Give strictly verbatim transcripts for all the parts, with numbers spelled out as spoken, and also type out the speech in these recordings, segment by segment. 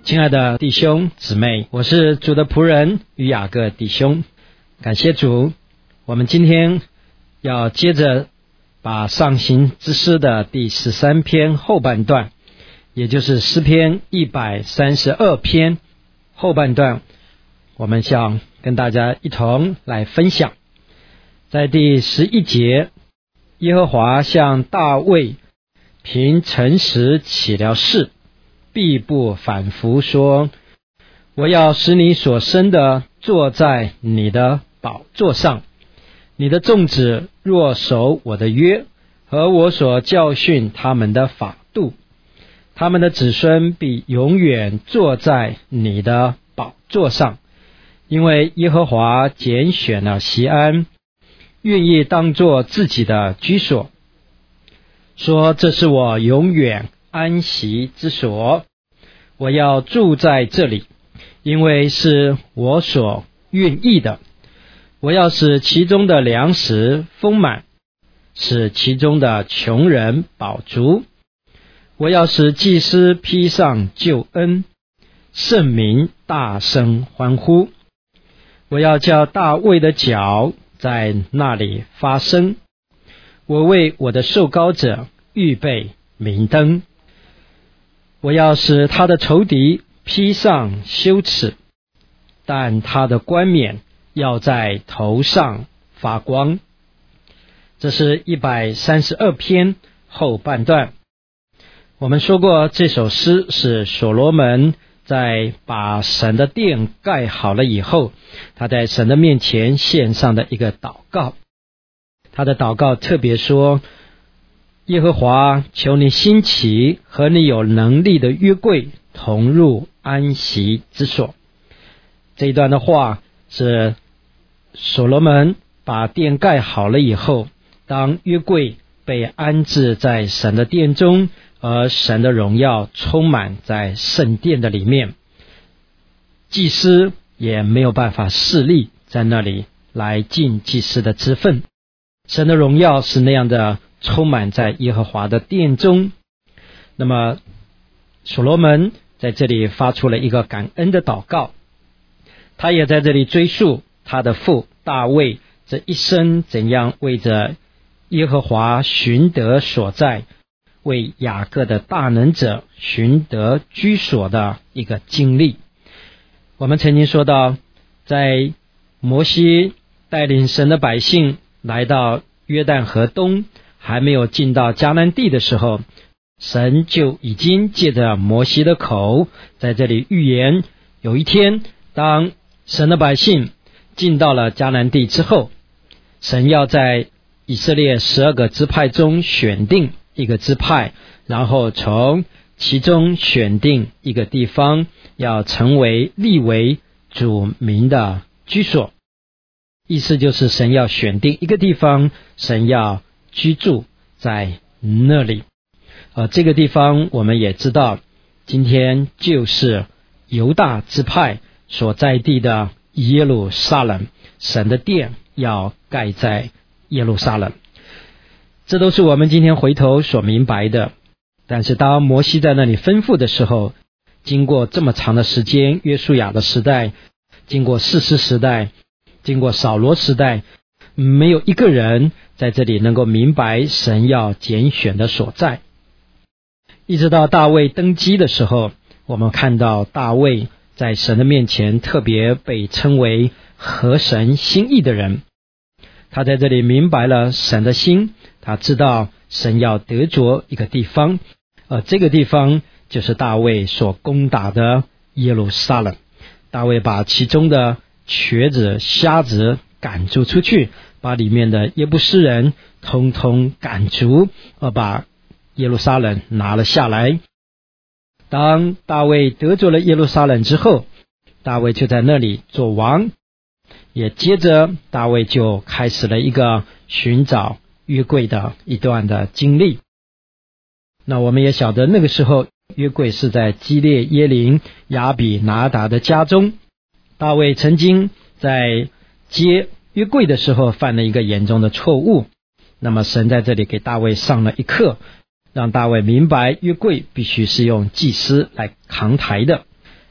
亲爱的弟兄姊妹，我是主的仆人于雅各弟兄，感谢主。我们今天要接着把上行之诗的第十三篇后半段，也就是诗篇一百三十二篇后半段，我们想跟大家一同来分享。在第十一节，耶和华向大卫凭诚实起了誓，必不反复说，我要使你所生的坐在你的宝座上，你的众子若守我的约和我所教训他们的法度，他们的子孙必永远坐在你的宝座上，因为耶和华拣选了锡安，愿意当作自己的居所，说这是我永远安息之所，我要住在这里，因为是我所愿意的。我要使其中的粮食丰满，使其中的穷人饱足。我要使祭司披上救恩，圣民大声欢呼。我要叫大卫的脚在那里发声，我为我的受膏者预备明灯。我要使他的仇敌披上羞耻，但他的冠冕要在头上发光。这是一百三十二篇后半段。我们说过，这首诗是所罗门在把神的殿盖好了以后，他在神的面前献上的一个祷告。他的祷告特别说，耶和华，求你兴起和你有能力的约柜同入安息之所。这一段的话是所罗门把殿盖好了以后，当约柜被安置在神的殿中，而神的荣耀充满在圣殿的里面，祭司也没有办法侍立在那里来尽祭司的职分。神的荣耀是那样的充满在耶和华的殿中。那么所罗门在这里发出了一个感恩的祷告，他也在这里追溯他的父大卫这一生怎样为着耶和华寻得所在，为雅各的大能者寻得居所的一个经历。我们曾经说到，在摩西带领神的百姓来到约旦河东，还没有进到迦南地的时候，神就已经借着摩西的口在这里预言，有一天当神的百姓进到了迦南地之后，神要在以色列十二个支派中选定一个支派，然后从其中选定一个地方，要成为立为主民的居所。意思就是神要选定一个地方，神要居住在那里。而这个地方我们也知道，今天就是犹大支派所在地的耶路撒冷，神的殿要盖在耶路撒冷。这都是我们今天回头所明白的。但是当摩西在那里吩咐的时候，经过这么长的时间，约书亚的时代，经过士师时代，经过扫罗时代，没有一个人在这里能够明白神要拣选的所在。一直到大卫登基的时候，我们看到大卫在神的面前特别被称为合神心意的人。他在这里明白了神的心，他知道神要得着一个地方，而这个地方就是大卫所攻打的耶路撒冷。大卫把其中的瘸子瞎子赶逐出去，把里面的耶布斯人通通赶逐，而把耶路撒冷拿了下来。当大卫得着了耶路撒冷之后，大卫就在那里做王，也接着大卫就开始了一个寻找约柜的一段的经历。那我们也晓得，那个时候约柜是在基列耶琳亚比拿达的家中。大卫曾经在接约柜的时候犯了一个严重的错误，那么神在这里给大卫上了一课，让大卫明白约柜必须是用祭司来扛抬的。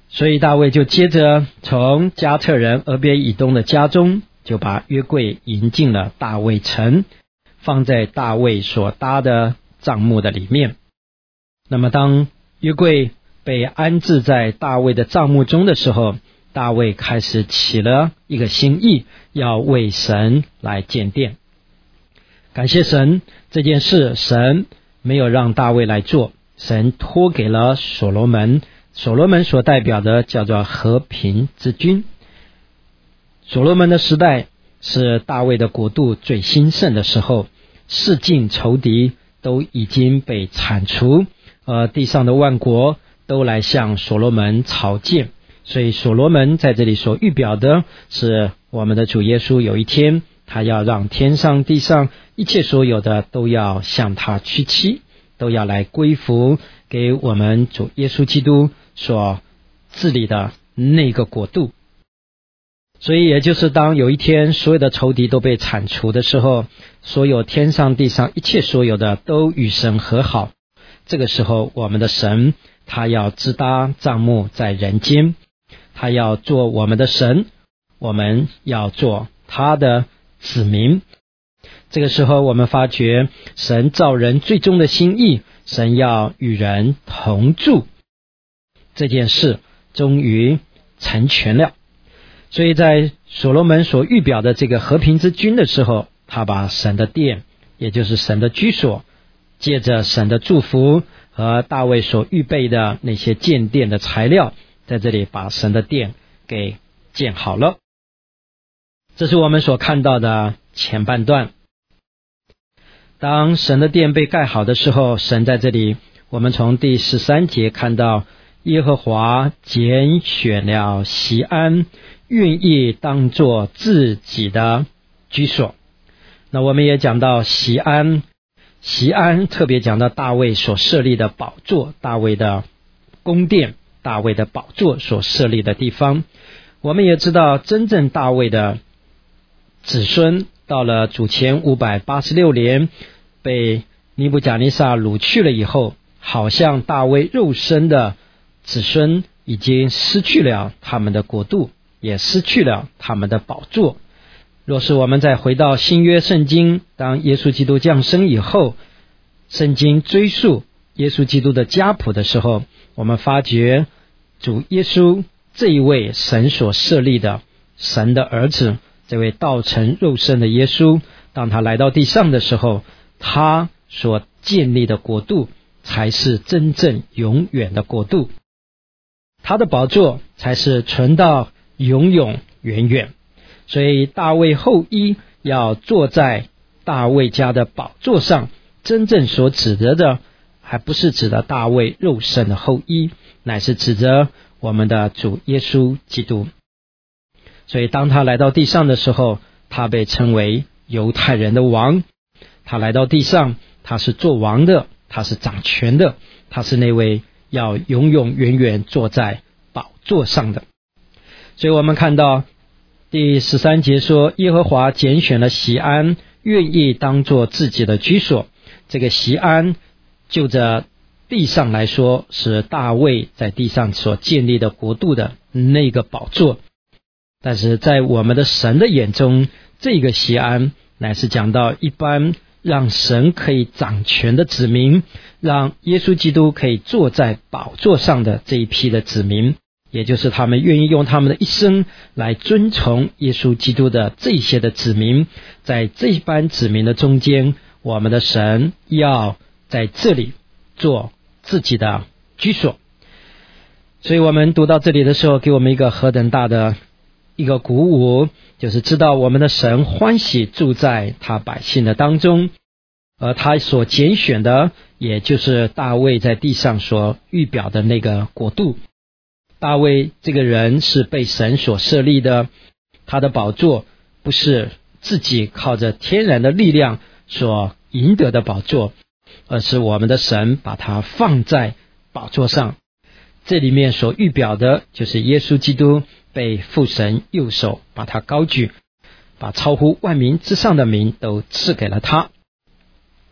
所以大卫就接着从加特人俄别以东的家中，就把约柜迎进了大卫城，放在大卫所搭的帐幕的里面。那么当约柜被安置在大卫的帐幕中的时候，大卫开始起了一个心意，要为神来建殿。感谢神，这件事神没有让大卫来做，神托给了所罗门。所罗门所代表的叫做和平之君。所罗门的时代是大卫的国度最兴盛的时候，世境仇敌都已经被铲除，而地上的万国都来向所罗门朝见。所以所罗门在这里所预表的是我们的主耶稣，有一天他要让天上地上一切所有的都要向他屈膝，都要来归服给我们主耶稣基督所治理的那个国度。所以也就是当有一天所有的仇敌都被铲除的时候，所有天上地上一切所有的都与神和好，这个时候我们的神他要支搭帐幕在人间，他要做我们的神，我们要做他的子民。这个时候我们发觉神造人最终的心意，神要与人同住，这件事终于成全了。所以在所罗门所预表的这个和平之君的时候，他把神的殿，也就是神的居所，借着神的祝福和大卫所预备的那些建殿的材料，在这里把神的殿给建好了。这是我们所看到的前半段。当神的殿被盖好的时候，神在这里，我们从第十三节看到，耶和华拣选了锡安，愿意当作自己的居所。那我们也讲到锡安，锡安特别讲到大卫所设立的宝座，大卫的宫殿，大卫的宝座所设立的地方。我们也知道真正大卫的子孙到了主前五百八十六年被尼布甲尼撒掳去了以后，好像大卫肉身的子孙已经失去了他们的国度，也失去了他们的宝座。若是我们再回到新约圣经，当耶稣基督降生以后，圣经追溯耶稣基督的家谱的时候，我们发觉主耶稣这一位神所设立的神的儿子，这位道成肉身的耶稣，当他来到地上的时候，他所建立的国度才是真正永远的国度，他的宝座才是存到永永远远。所以大卫后裔要坐在大卫家的宝座上，真正所指责的还不是指的大卫肉身的后裔，乃是指着我们的主耶稣基督。所以当他来到地上的时候，他被称为犹太人的王。他来到地上，他是做王的，他是掌权的，他是那位要永永远远坐在宝座上的。所以我们看到第十三节说，耶和华拣选了锡安，愿意当作自己的居所。这个锡安就着地上来说，是大卫在地上所建立的国度的那个宝座。但是在我们的神的眼中，这个锡安乃是讲到一般让神可以掌权的子民，让耶稣基督可以坐在宝座上的这一批的子民，也就是他们愿意用他们的一生来遵从耶稣基督的这些的子民。在这一班子民的中间，我们的神要在这里做自己的居所。所以我们读到这里的时候，给我们一个何等大的一个鼓舞，就是知道我们的神欢喜住在他百姓的当中，而他所拣选的也就是大卫在地上所预表的那个国度。大卫这个人是被神所设立的，他的宝座不是自己靠着天然的力量所赢得的宝座，而是我们的神把他放在宝座上。这里面所预表的就是耶稣基督被父神右手把他高举，把超乎万民之上的名都赐给了他。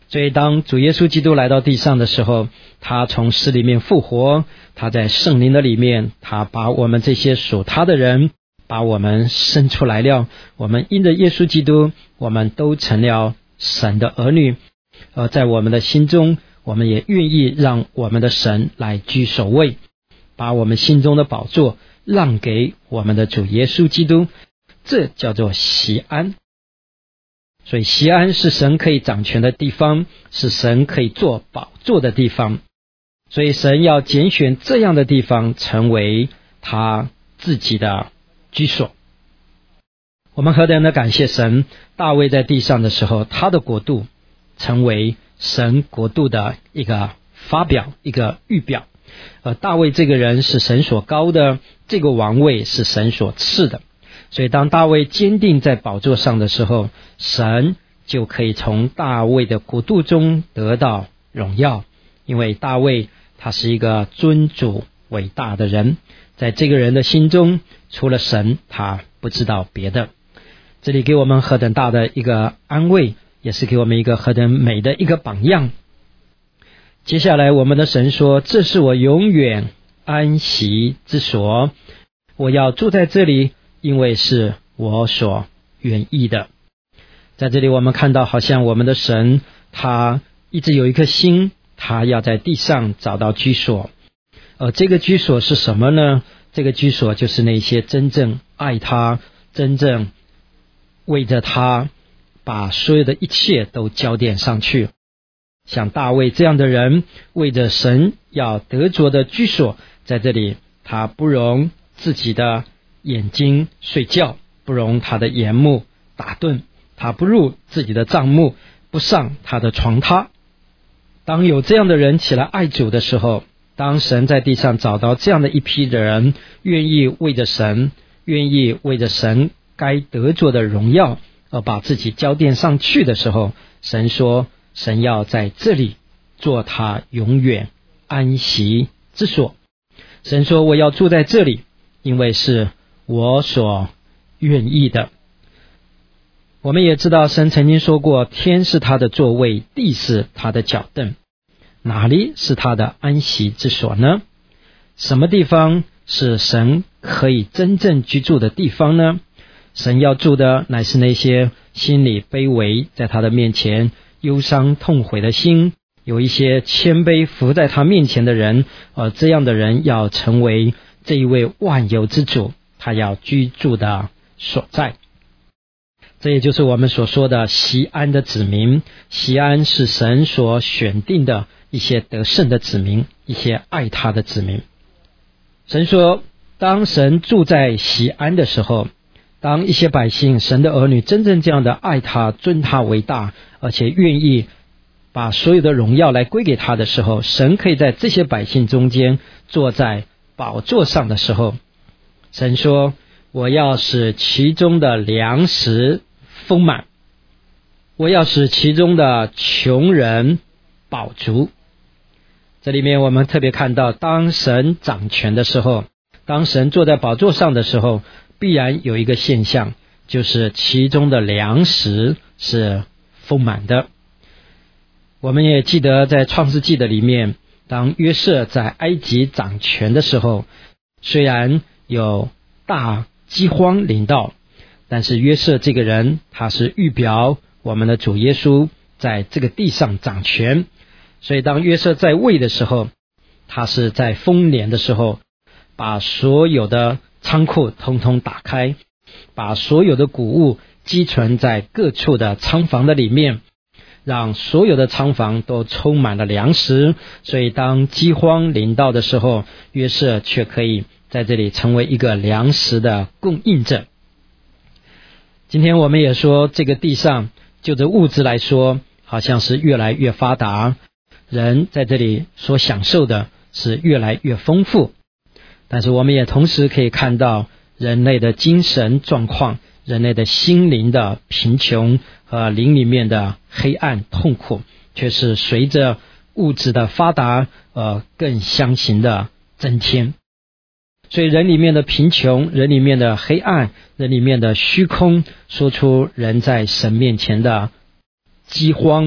所以当主耶稣基督来到地上的时候，他从死里面复活，他在圣灵的里面，他把我们这些属他的人把我们生出来了，我们因着耶稣基督，我们都成了神的儿女，而在我们的心中，我们也愿意让我们的神来居首位，把我们心中的宝座让给我们的主耶稣基督，这叫做锡安。所以锡安是神可以掌权的地方，是神可以做宝座的地方，所以神要拣选这样的地方成为他自己的居所。我们何等的感谢神，大卫在地上的时候，他的国度成为神国度的一个发表，一个预表。而大卫这个人是神所高的，这个王位是神所赐的，所以当大卫坚定在宝座上的时候，神就可以从大卫的国度中得到荣耀，因为大卫他是一个尊主伟大的人，在这个人的心中，除了神他不知道别的。这里给我们何等大的一个安慰，也是给我们一个何等美的一个榜样。接下来我们的神说，这是我永远安息之所，我要住在这里，因为是我所愿意的。在这里我们看到，好像我们的神他一直有一颗心，他要在地上找到居所。而这个居所是什么呢？这个居所就是那些真正爱他，真正为着他把所有的一切都交点上去。像大卫这样的人，为着神要得着的居所，在这里他不容自己的眼睛睡觉，不容他的眼目打盹，他不入自己的帐幕，不上他的床榻。当有这样的人起来爱主的时候，当神在地上找到这样的一批的人，愿意为着神，愿意为着神该得着的荣耀而把自己交奠上去的时候，神说神要在这里做他永远安息之所。神说我要住在这里，因为是我所愿意的。我们也知道神曾经说过，天是他的座位，地是他的脚凳，哪里是他的安息之所呢？什么地方是神可以真正居住的地方呢？神要住的乃是那些心里卑微，在他的面前忧伤痛悔的心，有一些谦卑伏在他面前的人，而这样的人要成为这一位万有之主他要居住的所在。这也就是我们所说的锡安的子民。锡安是神所选定的一些得胜的子民，一些爱他的子民。神说当神住在锡安的时候，当一些百姓神的儿女真正这样的爱他，尊他为大，而且愿意把所有的荣耀来归给他的时候，神可以在这些百姓中间坐在宝座上的时候，神说我要使其中的粮食丰满，我要使其中的穷人饱足。这里面我们特别看到，当神掌权的时候，当神坐在宝座上的时候，必然有一个现象，就是其中的粮食是丰满的。我们也记得在创世纪的里面，当约瑟在埃及掌权的时候，虽然有大饥荒临到，但是约瑟这个人他是预表我们的主耶稣在这个地上掌权。所以当约瑟在位的时候，他是在丰年的时候把所有的仓库通通打开，把所有的谷物积存在各处的仓房的里面，让所有的仓房都充满了粮食。所以当饥荒临到的时候，约瑟却可以在这里成为一个粮食的供应者。今天我们也说，这个地上就着物质来说，好像是越来越发达，人在这里所享受的是越来越丰富。但是我们也同时可以看到，人类的精神状况，人类的心灵的贫穷和灵里面的黑暗痛苦，却是随着物质的发达呃更相形的增添。所以人里面的贫穷，人里面的黑暗，人里面的虚空，说出人在神面前的饥荒，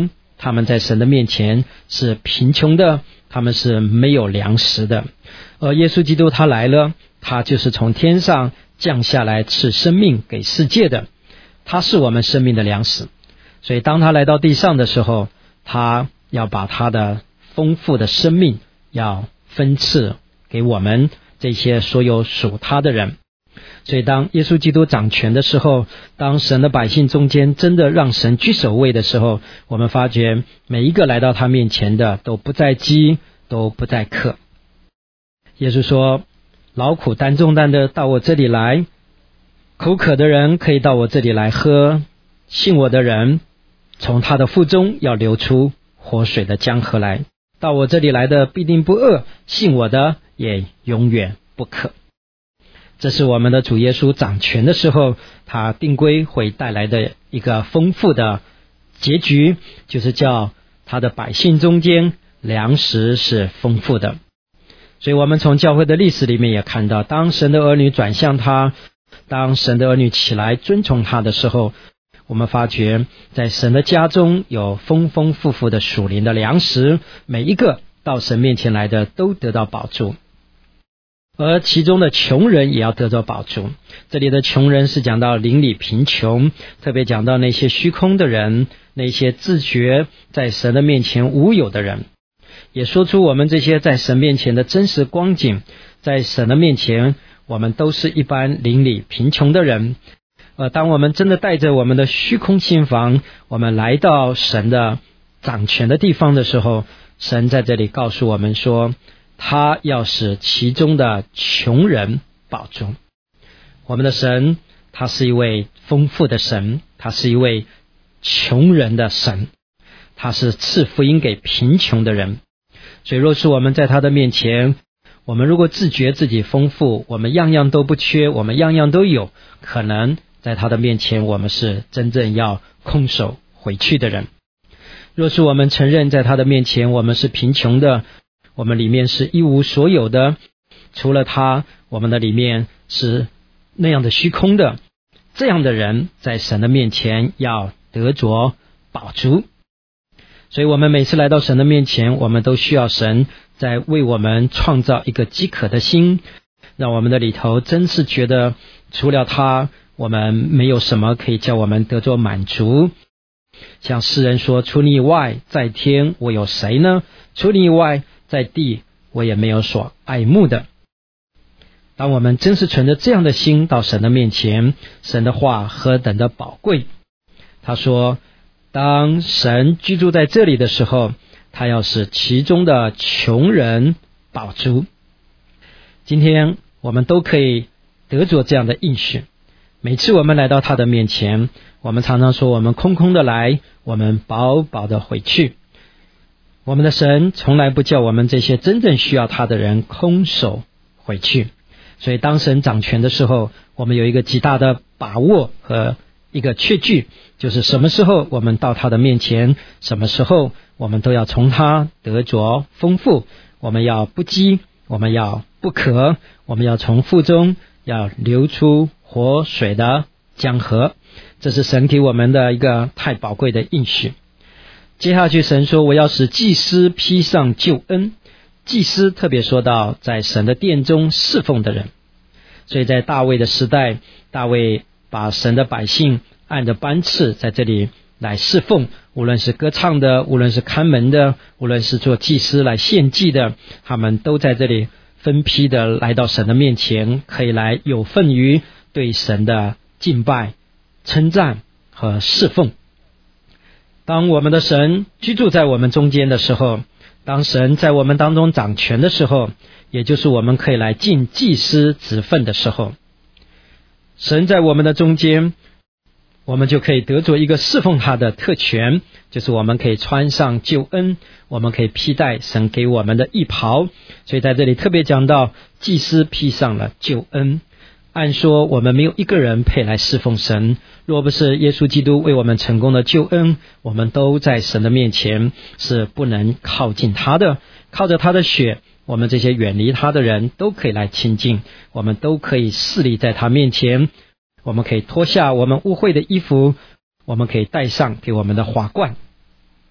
他们在神的面前是贫穷的，他们是没有粮食的。而耶稣基督他来了，他就是从天上降下来赐生命给世界的，他是我们生命的粮食。所以当他来到地上的时候，他要把他的丰富的生命要分赐给我们这些所有属他的人。所以当耶稣基督掌权的时候，当神的百姓中间真的让神居首位的时候，我们发觉每一个来到他面前的都不再饥，都不再渴。耶稣说，劳苦担重担的到我这里来，口渴的人可以到我这里来喝，信我的人从他的腹中要流出活水的江河来。到我这里来的必定不饿，信我的也永远不渴。这是我们的主耶稣掌权的时候，他定规会带来的一个丰富的结局，就是叫他的百姓中间粮食是丰富的。所以我们从教会的历史里面也看到，当神的儿女转向他，当神的儿女起来尊崇他的时候，我们发觉在神的家中有丰丰富富的属灵的粮食，每一个到神面前来的都得到保助，而其中的穷人也要得到保助。这里的穷人是讲到邻里贫穷，特别讲到那些虚空的人，那些自觉在神的面前无有的人，也说出我们这些在神面前的真实光景。在神的面前，我们都是一般邻里贫穷的人。呃，当我们真的带着我们的虚空心房，我们来到神的掌权的地方的时候，神在这里告诉我们说，他要使其中的穷人保住。我们的神，他是一位丰富的神，他是一位穷人的神，他是赐福音给贫穷的人。所以若是我们在他的面前，我们如果自觉自己丰富，我们样样都不缺，我们样样都有，可能在他的面前我们是真正要空手回去的人。若是我们承认在他的面前我们是贫穷的，我们里面是一无所有的，除了他，我们的里面是那样的虚空的，这样的人在神的面前要得着饱足。所以我们每次来到神的面前，我们都需要神在为我们创造一个饥渴的心，让我们的里头真是觉得除了他，我们没有什么可以叫我们得着满足。像诗人说，除你以外在天我有谁呢？除你以外在地我也没有所爱慕的。当我们真是存着这样的心到神的面前，神的话何等的宝贵。他说，当神居住在这里的时候，他要使其中的穷人饱足。今天我们都可以得着这样的应许。每次我们来到他的面前，我们常常说我们空空的来，我们饱饱的回去。我们的神从来不叫我们这些真正需要他的人空手回去。所以当神掌权的时候，我们有一个极大的把握和一个确据，就是什么时候我们到他的面前，什么时候我们都要从他得着丰富。我们要不饥，我们要不渴，我们要从腹中要流出活水的江河。这是神给我们的一个太宝贵的应许。接下去神说，我要使祭司披上救恩。祭司特别说到在神的殿中侍奉的人。所以在大卫的时代，大卫把神的百姓按着班次在这里来侍奉，无论是歌唱的，无论是看门的，无论是做祭司来献祭的，他们都在这里分批的来到神的面前，可以来有份于对神的敬拜、称赞和侍奉。当我们的神居住在我们中间的时候，当神在我们当中掌权的时候，也就是我们可以来尽祭司职分的时候。神在我们的中间，我们就可以得着一个侍奉他的特权，就是我们可以穿上救恩，我们可以披戴神给我们的义袍。所以在这里特别讲到祭司披上了救恩。按说我们没有一个人配来侍奉神，若不是耶稣基督为我们成功的救恩，我们都在神的面前是不能靠近他的。靠着他的血，我们这些远离他的人都可以来亲近，我们都可以侍立在他面前，我们可以脱下我们污秽的衣服，我们可以戴上给我们的华冠。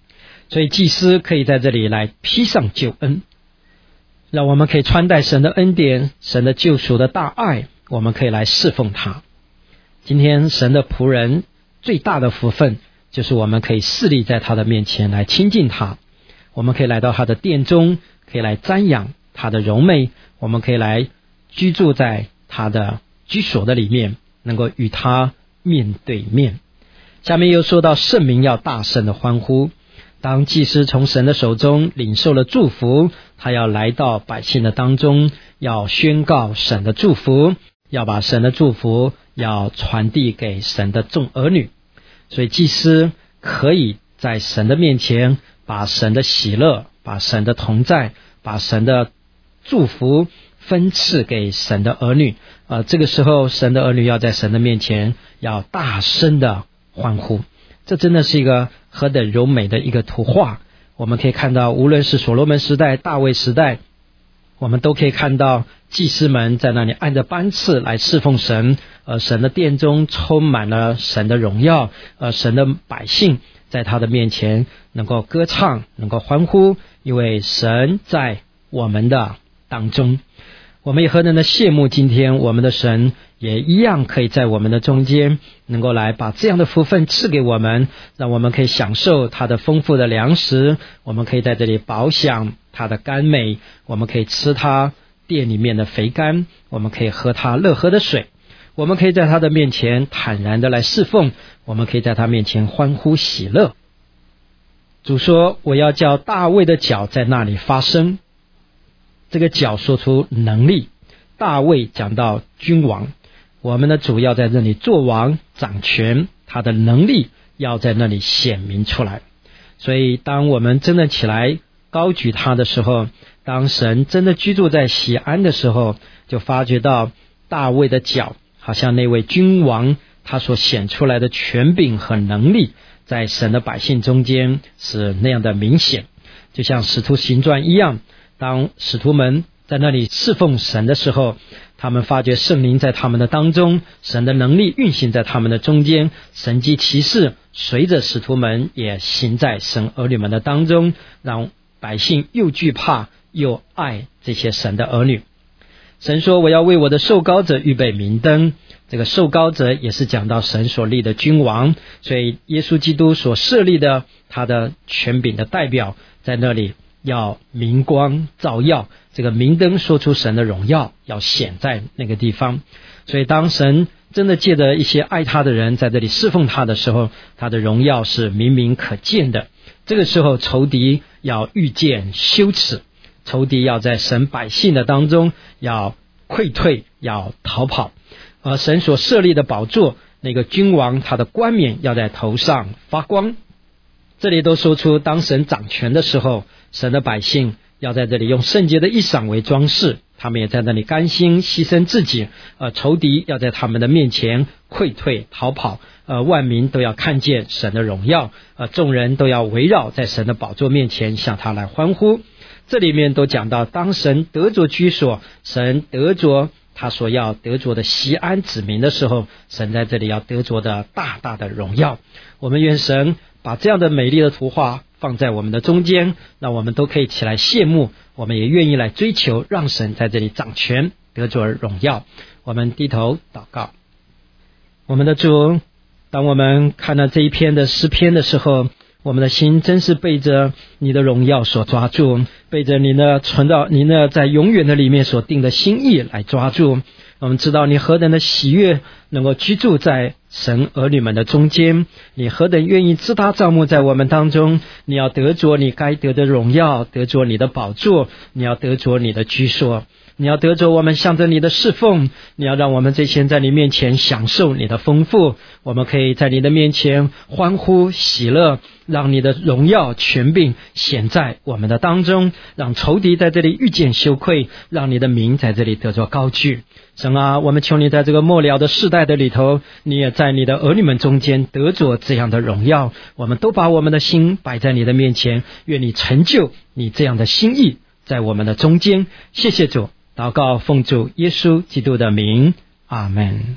所以祭司可以在这里来披上救恩，让我们可以穿戴神的恩典，神的救赎的大爱，我们可以来侍奉他。今天神的仆人最大的福分，就是我们可以侍立在他的面前来亲近他，我们可以来到他的殿中，可以来瞻仰他的荣美，我们可以来居住在他的居所的里面，能够与他面对面。下面又说到圣民要大声的欢呼，当祭司从神的手中领受了祝福，他要来到百姓的当中，要宣告神的祝福，要把神的祝福要传递给神的众儿女。所以祭司可以在神的面前把神的喜乐，把神的同在，把神的祝福分赐给神的儿女。呃，这个时候神的儿女要在神的面前要大声的欢呼，这真的是一个何等柔美的一个图画。我们可以看到，无论是所罗门时代、大卫时代，我们都可以看到祭司们在那里按着班次来侍奉神，呃，神的殿中充满了神的荣耀，呃，神的百姓在他的面前能够歌唱，能够欢呼，因为神在我们的当中。我们也何等的羡慕，今天我们的神也一样可以在我们的中间，能够来把这样的福分赐给我们，让我们可以享受他的丰富的粮食，我们可以在这里饱享他的甘美，我们可以吃他殿里面的肥甘，我们可以喝他乐喝的水，我们可以在他的面前坦然的来侍奉，我们可以在他面前欢呼喜乐。主说，我要叫大卫的脚在那里发声。这个脚说出能力，大卫讲到君王，我们的主要在这里做王掌权，他的能力要在那里显明出来。所以当我们真的起来高举他的时候，当神真的居住在锡安的时候，就发觉到大卫的脚好像那位君王他所显出来的权柄和能力，在神的百姓中间是那样的明显。就像使徒行传一样，当使徒们在那里侍奉神的时候，他们发觉圣灵在他们的当中，神的能力运行在他们的中间，神迹奇事随着使徒们也行在神儿女们的当中，让百姓又惧怕又爱这些神的儿女。神说，我要为我的受膏者预备明灯。这个受膏者也是讲到神所立的君王，所以耶稣基督所设立的他的权柄的代表在那里要明光照耀，这个明灯说出神的荣耀要显在那个地方。所以当神真的借着一些爱他的人在这里侍奉他的时候，他的荣耀是明明可见的。这个时候仇敌要遇见羞耻，仇敌要在神百姓的当中要溃退，要逃跑。而神所设立的宝座，那个君王他的冠冕要在头上发光。这里都说出当神掌权的时候，神的百姓要在这里用圣洁的衣裳为装饰，他们也在那里甘心牺牲自己，呃，仇敌要在他们的面前溃退逃跑，呃，万民都要看见神的荣耀，呃，众人都要围绕在神的宝座面前向他来欢呼。这里面都讲到，当神得着居所，神得着他所要得着的锡安子民的时候，神在这里要得着的大大的荣耀。我们愿神把这样的美丽的图画放在我们的中间，让我们都可以起来羡慕，我们也愿意来追求，让神在这里掌权，得着荣耀。我们低头祷告。我们的主，当我们看到这一篇的诗篇的时候，我们的心真是被着你的荣耀所抓住，被着你呢存到你呢在永远的里面所定的心意来抓住。我们知道你何等的喜悦能够居住在神儿女们的中间，你何等愿意自他造牧在我们当中，你要得着你该得的荣耀，得着你的宝座，你要得着你的居所，你要得着我们向着你的侍奉，你要让我们这些在你面前享受你的丰富，我们可以在你的面前欢呼喜乐，让你的荣耀权柄显在我们的当中，让仇敌在这里遇见羞愧，让你的名在这里得着高举。神啊，我们求你在这个末了的世代的里头，你也在你的儿女们中间得着这样的荣耀，我们都把我们的心摆在你的面前，愿你成就你这样的心意在我们的中间。谢谢主，祷告奉主耶稣基督的名，阿们。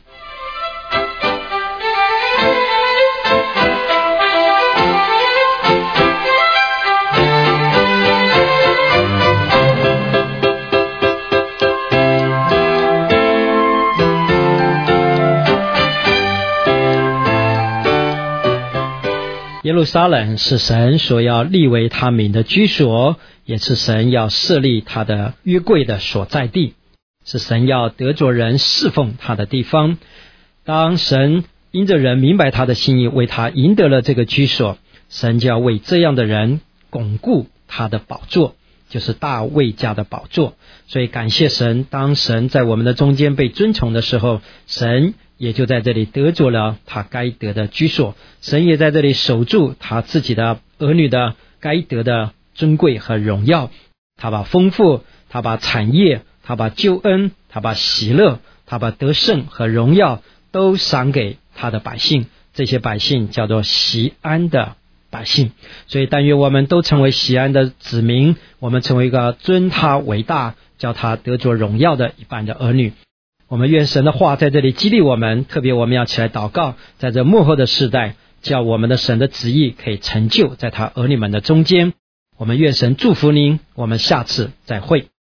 路撒冷是神所要立为他名的居所，也是神要设立他的约柜的所在地，是神要得着人侍奉他的地方。当神因着人明白他的心意，为他赢得了这个居所，神就要为这样的人巩固他的宝座，就是大卫家的宝座。所以感谢神，当神在我们的中间被尊崇的时候，神也就在这里得着了他该得的居所，神也在这里守住他自己的儿女的该得的尊贵和荣耀。他把丰富，他把产业，他把救恩，他把喜乐，他把得胜和荣耀都赏给他的百姓，这些百姓叫做锡安的百姓。所以但愿我们都成为锡安的子民，我们成为一个尊他为大，叫他得着荣耀的一般的儿女。我们愿神的话在这里激励我们，特别我们要起来祷告，在这末后的世代，叫我们的神的旨意可以成就在他儿女们的中间。我们愿神祝福您，我们下次再会。